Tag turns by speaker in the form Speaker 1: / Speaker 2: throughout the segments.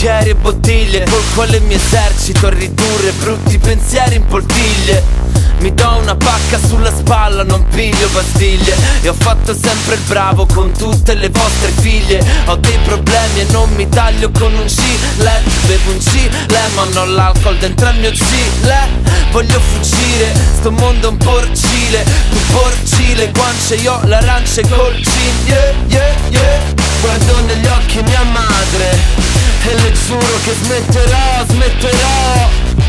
Speaker 1: bicchieri e bottiglie, col quale mi esercito a ridurre brutti pensieri in poltiglie. Mi do una pacca sulla spalla, non piglio pastiglie, e ho fatto sempre il bravo con tutte le vostre figlie. Ho dei problemi e non mi taglio con un gilet. Bevo un gilet ma non ho l'alcol dentro il mio gilet. Voglio fuggire, sto mondo è un porcile. Tu porcile, guance, io l'arancia col gin. Yeah, yeah, yeah. Guardo negli occhi mia madre e le giuro che smetterò.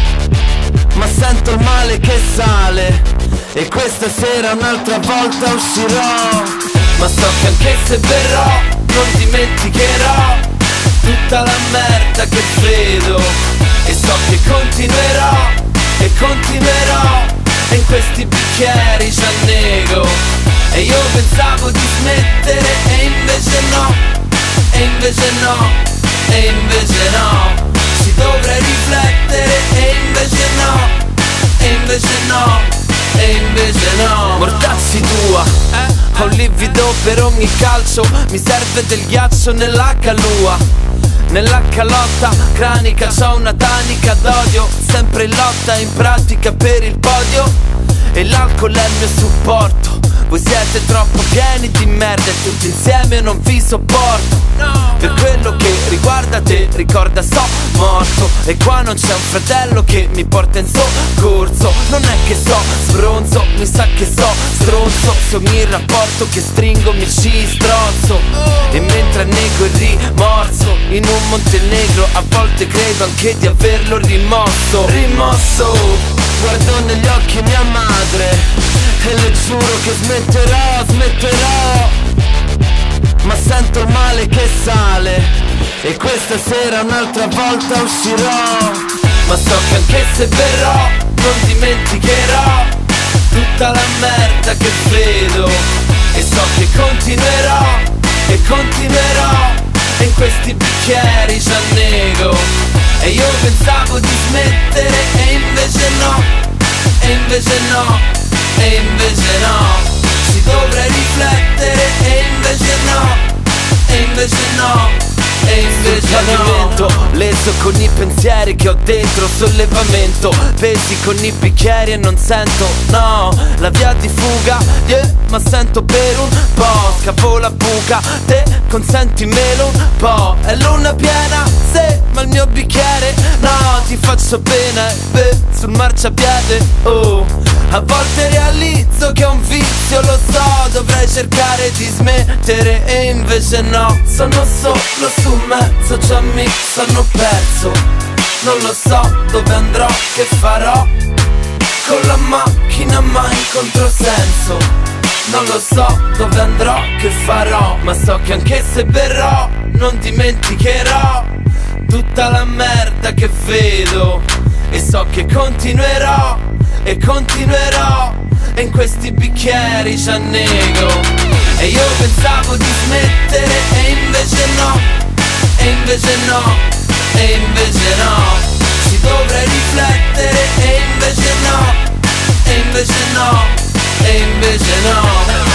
Speaker 1: Ma sento il male che sale e questa sera un'altra volta uscirò. Ma so che anche se berrò non dimenticherò tutta la merda che vedo. E so che continuerò e continuerò, e in questi bicchieri già nego. E io pensavo di smettere e invece no, e invece no, e invece no. Ci dovrei riflettere e invece no, e invece no, e invece no. Mortazzi tua, ho un livido per ogni calcio. Mi serve del ghiaccio nella calua, nella calotta cranica c'ho una tanica d'odio. Sempre in lotta, in pratica per il podio. E l'alcol è il mio supporto. Voi siete troppo pieni di merda e tutti insieme non vi sopporto. Per quello che riguarda te, ricorda so morto. E qua non c'è un fratello che mi porta in soccorso. Non è che so sbronzo, mi sa che so stronzo. Se ogni rapporto che stringo mi ci strozzo. E mentre nego il rimorso in un Montenegro, a volte credo anche di averlo rimosso. Guardo negli occhi mia madre e le giuro che smetterò. Ma sento il male che sale e questa sera un'altra volta uscirò. Ma so che anche se berrò non dimenticherò tutta la merda che vedo. E so che continuerò e continuerò, e in questi bicchieri già nego. E io pensavo di smettere e invece no, e invece no, e invece no. Ci dovrei riflettere e invece no, e invece no, e invece no. Leso con i pensieri che ho dentro, sollevamento. Pesi con i bicchieri e non sento, no, la via di fuga, yeah. Ma sento per un po', scavo la buca. Te consentimelo un po', è luna piena, sì, ma il mio bicchiere no. Ti faccio bene, beh, sul marciapiede, oh. A volte realizzo che è un vizio, lo so, dovrei cercare di smettere e invece no. Sono solo su mezzo, già mi sono perso. Non lo so dove andrò, che farò. Con la macchina ma in controsenso. Non lo so dove andrò, che farò. Ma so che anche se berrò non dimenticherò tutta la merda che vedo. E so che continuerò e continuerò, e in questi bicchieri già nego. E io pensavo di smettere e invece no, e invece no, e invece no. Ci dovrei riflettere e invece no, e invece no, e invece no.